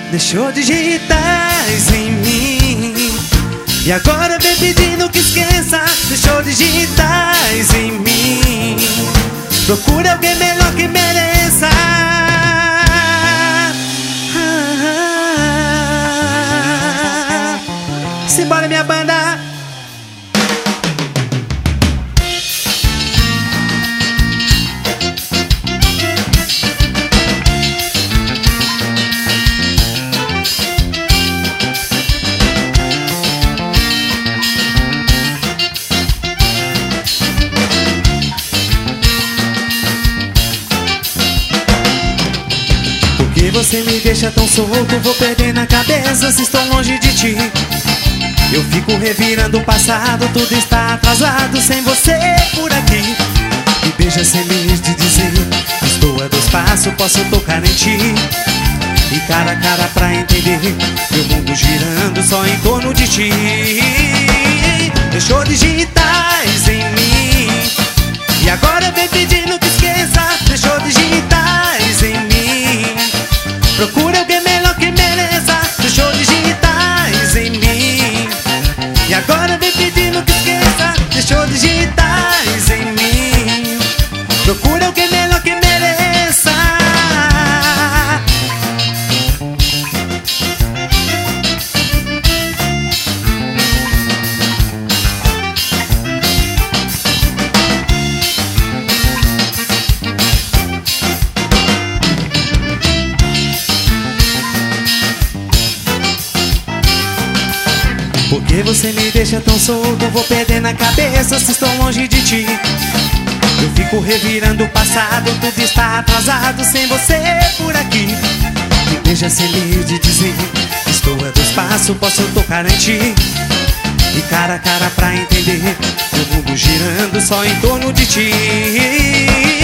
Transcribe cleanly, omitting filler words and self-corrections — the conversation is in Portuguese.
deixou digitais em mim. E agora vem pedindo que esqueça, deixou digitais em mim. Procura alguém melhor que mereça. Simbora, minha banda. Porque você me deixa tão solto, vou perdendo a cabeça se estou longe de ti. Eu fico revirando o passado, tudo está atrasado sem você por aqui. Me beija feliz de dizer, estou a 2 passos, posso tocar em ti. E cara a cara pra entender, meu mundo girando só em torno de ti. Deixou digitais em mim, e agora vem pedindo que esqueça. Deixou digitais em mim, procura alguém melhor que mereça. Deixou digitais em mim, e agora vem pedindo que esqueça. Deixou digitais em mim, procura alguém melhor que mereça. Porque você me deixa tão solto, vou perdendo a cabeça se estou longe de ti. Eu fico revirando o passado, tudo está atrasado sem você por aqui. Me deixa feliz de dizer, estou a 2 passos, posso tocar em ti. E cara a cara pra entender, meu mundo girando só em torno de ti.